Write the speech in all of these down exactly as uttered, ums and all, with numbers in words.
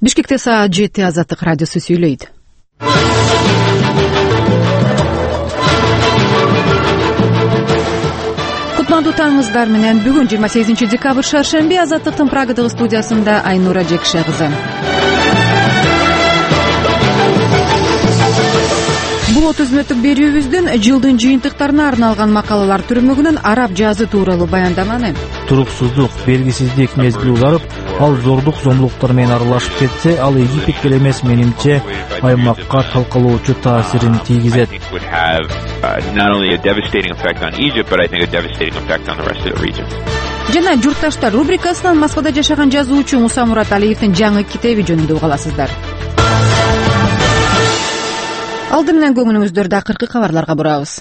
Бишкекте саат жети Азаттык радиосу сүйлөйт. Кутмандуу таңыңыздар менен бүгүн жыйырма сегизинчи декабрь шаршемби Азаттыктын Прагадагы студиясында Айнура Жекше кызы. Бул отуз мүнөттүк берүүбүздүн жылдын жыйынтыктарына арналган макалалар түрмөгүнүн араб жазы тууралуу баяндаманы. Туруксуздук, белгисиздик мезгил уларып, ал зордук зомбулуктар менен аралашып кетсе, ал Египетке эмес, менимче, аймакка талкалоочу таасирин тийгизет. Жана журтташтар рубрикасынан Москвада жашаган жазуучу Муса Мураталиевдин жаңы китеби жөнүндө угаласыздар. Алды менен көңүлүңүздөрдү акыркы кабарларга бурабыз.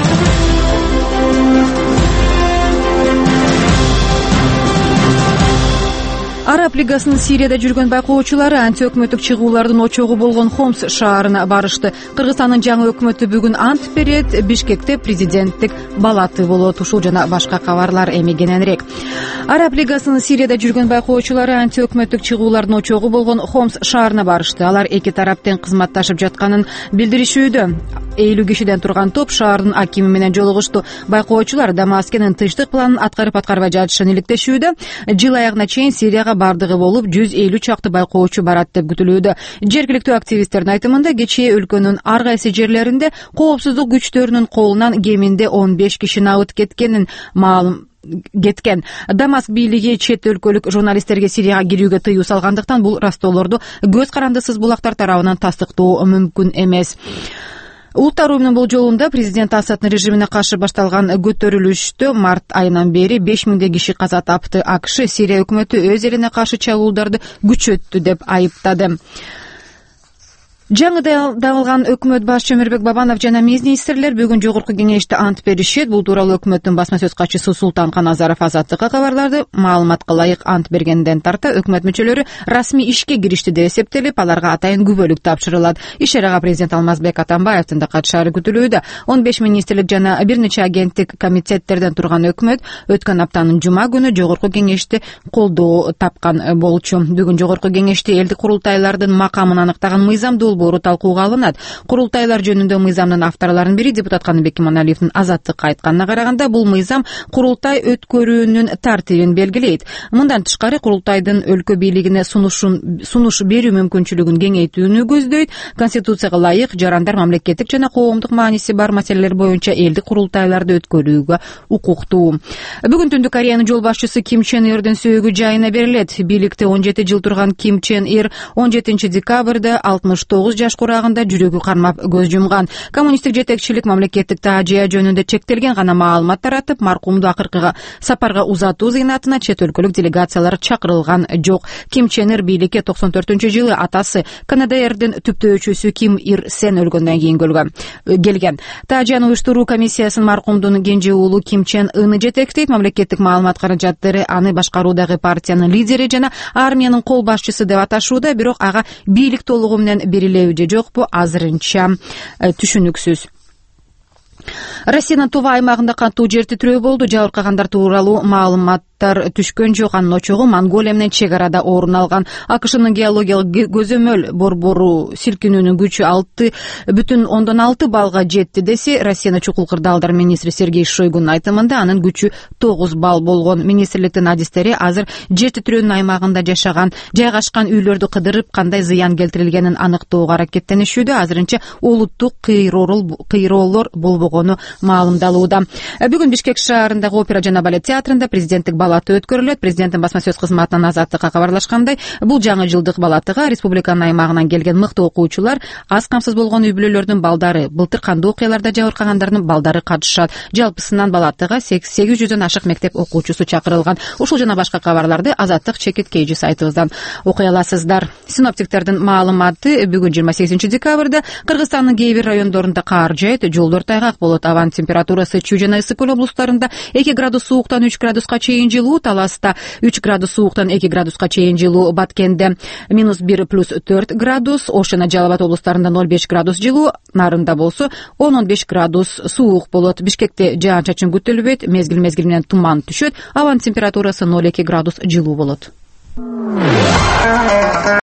Араб лигасынын Сирияда жүргөн байкоочулары анти-өкмөттүк чыгуулардын очогу болгон Хомс шаарына барышты. Кыргызстандын жаңы өкмөтү бүгүн ант берет. Бишкекте президенттик балаты болот. Ушул жана башка кабарлар эми кененирээк. Араб лигасынын Сирияда жүргөн байкоочулары анти-өкмөттүк чыгуулардын очогу болгон Хомс шаарына барышты. Алар эки тарап тең кызматташып жатканын билдиришүүдө. элүү кишиден турган топ шаардын акими менен жолугушту. Байкоочулар Дамаскенин тынчтык планын аткарып аткарбай жатышын иликтешүүдө. Жыл аягына чейин Сирияга бардыгы болуп жүз элүү чакты байкоочу барат деп күтүлүүдө. Жергиликтүү активисттердин айтымында кечээ өлкөнүн ар кайсы жерлеринде коопсуздук күчтөрүнүн колунан кеминде он беш киши набыт кеткенин маалым кеткен. Дамаск бийлиги чет өлкөлүк журналисттерге Сирияга кирүүгө тыюу салгандыктан бул растоолорду көз карандысыз булактар тарабынан тастыктоо мүмкүн эмес. Улуттар уюмунун болжолунда президент Асаддын режимине каршы башталган көтөрүлүштө март айынан бери беш миңдей киши каза тапты. АКШ Сирия өкмөтү өз элине каршы чабуулдарды күчөттү деп айыптады. Жаңы дагылган өкмөт башчы Өмүрбек Бабанов жана министрлер бүгүн жогорку кеңеште ант беришет. Бул тууралуу өкмөттүн басма сөз катчысы Султан Каназаров Азаттыкка кабарлады. Маалыматка ылайык ант бергенден тарта өкмөт мүчөлөрү расмий ишке киришти деп эсептелип, аларга атайын күбөлүк тапшырылат. Иш-чарага президент Алмазбек Атамбаевдин да катышары күтүлүүдө. он беш министрлик жана бир нече агенттик комитеттерден турган өкмөт өткөн аптанын жума күнү жогорку кеңеште колдоо тапкан болчу. Бүгүн жогорку кеңеште элдик курултайлардын макамын аныктаган мыйзам бору талкууга алынат. Курултайлар жөнүндө мыйзамдын авторлорунун бири депутат Каныбек Иманалиевдин Азаттыкка айтканына караганда, бул мыйзам курултай өткөрүүнүн тартибин белгилейт. Мындан тышкары курултайдын өлкө бийлигине сунушун сунуш берүү мүмкүнчүлүгүн кеңейтүүнү көздөйт. Конституцияга ылайык жарандар мамлекеттик жана коомдук мааниси бар маселелер боюнча элдик курултайларды өткөрүүгө укуктуу. Бүгүн Түндүк Кореянын жол башчысы Ким Чен Ирдин сөөгү жайына берилет. Бийликте он жети жыл турган Ким Чен Ир он жетинчи декабрда алтымыш тогуз жаш курагында жүрөгү кармап көз жумган. Коммунисттик жетекчилик мамлекеттик таажия жөнүндө чектелген гана маалымат таратып, маркумду акыркы сапарга узатуу зыйнатына чет өлкөлүк делегациялар чакырылган жок. Ким Чен Ир бийликке токсон төртүнчү жылы атасы КНДРдин түптөөчүсү Ким Ир Сен өлгөндөн кийин келген. Таажияны уюштуруу комиссиясынын маркумдун кенже уулу Ким Чен Ыны жетектейт. Мамлекеттик маалымат каражаттары аны башкаруудагы партиянын лидери жана армиянын кол башчысы деп аташууда, бирок ага бийлик толугу менен берилеби же жокпу азырынча түшүнүксүз. Россиянын Тува аймагында кантуу жер титирөө болду. Жабыркагандар тууралуу маалыматтар түшкөн жок. Анын очогу Монголия менен чек арада орун алган. АКШнын геологиялык көзөмөл борбору силкинүүнүн күчү алты бүтүн ондон алты баллга жетти десе, Россиянын чукул кырдаалдар министри Сергей Шойгунун айтымында анын күчү тогуз балл болгон. Министрликтин адистери азыр жер титирөөнүн аймагында жашаган, жайгашкан үйлөрдү кыдырып, кандай зыян келтирилгенин аныктоого аракеттенишүүдө. Азырынча улуттук кыйроолор болбогон маалымдалууда. Бүгүн Бишкек шаарындагы опера жана балет театрында президенттик балаты өткөрүлөт. Президенттин басма сөз кызматынан Азаттыкка кабарлашкандай, бул жаңы жылдык балатыга республиканын аймагынан келген мыкты окуучулар, аз камсыз болгон үй бүлөлөрдүн балдары, былтыр кандуу окуяларда жабыркагандардын балдары катышат. Жалпысынан балатыга сегиз жүздөн ашык мектеп окуучусу чакырылган. Ушул жана башка кабарларды Азаттык чекит кейжи сайтыбыздан окуй аласыздар. Синоптиктердин маалыматы бүгүн жыйырма сегизинчи декабрда Кыргызстандын кээ бир райондорунда кар жайт, жолдор тайгак болот. Аван температурасы Чүй жана Ысык көл облустарында эки градус сууктан үч градуска чейин жылуу, Таласта үч градус сууктан эки градуска чейин жылуу, Баткенде минус бир плюс төрт градус, Ош жана Жалал Абад облустарында ноль беш градус жылуу, Нарында болсо он он беш градус суук болот. Бишкекте жаан-чачын күтүлбөйт, мезгил мезгил менен туман түшөт, абанын температурасы ноль эки градус жылуу болот.